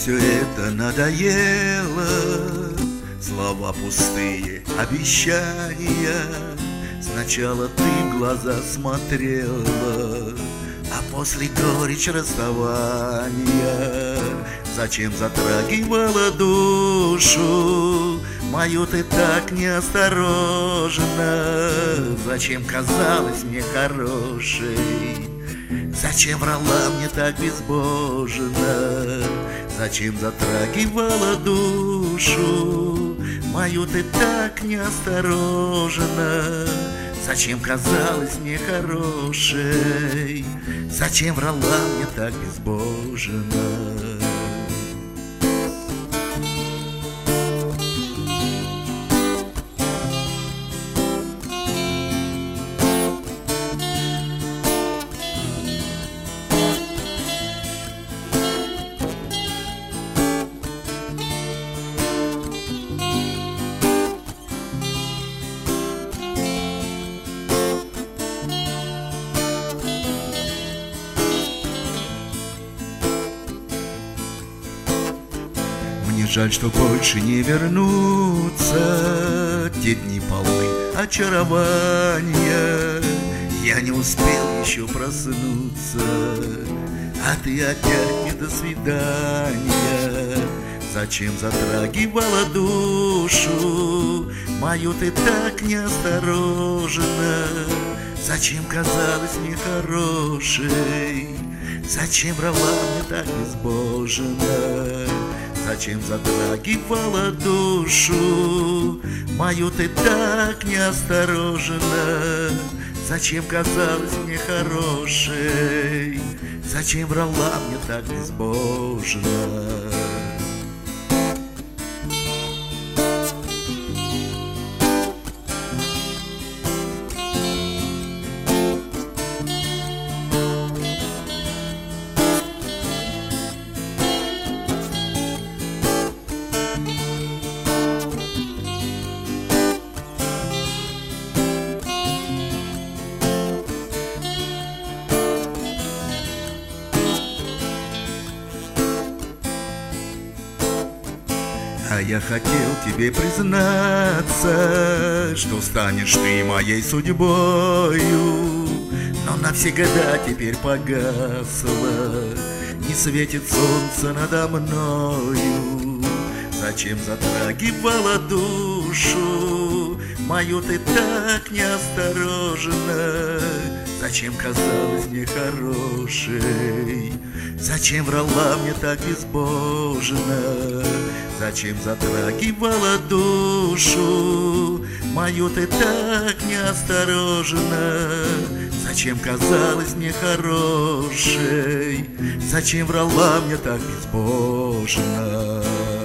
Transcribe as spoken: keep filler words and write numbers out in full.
все это надоело, слова пустые, обещания. Сначала ты в глаза смотрела, а после горечь расставания. Зачем затрагивала душу мою ты так неосторожно? Зачем казалась мне хорошей? Зачем врала мне так безбожно? Зачем затрагивала душу мою ты так неосторожно? Зачем казалась мне хорошей? Зачем врала мне так безбожно? Мне жаль, что больше не вернутся те дни полны очарования. Я не успел еще проснуться, а ты опять не до свидания. Зачем затрагивала душу мою ты так неосторожно? Зачем казалась мне хорошей? Зачем врала мне так безбожно? Зачем затрагивала душу мою ты так неосторожно? Зачем казалась мне хорошей? Зачем врала мне так безбожно? А я хотел тебе признаться, что станешь ты моей судьбою, но навсегда теперь погасла, не светит солнце надо мною. Зачем затрагивала душу мою ты так неосторожно? Зачем казалась мне хорошей? Зачем врала мне так безбожно? Зачем затрагивала душу мою ты так неосторожно? Зачем казалась мне хорошей? Зачем врала мне так безбожно?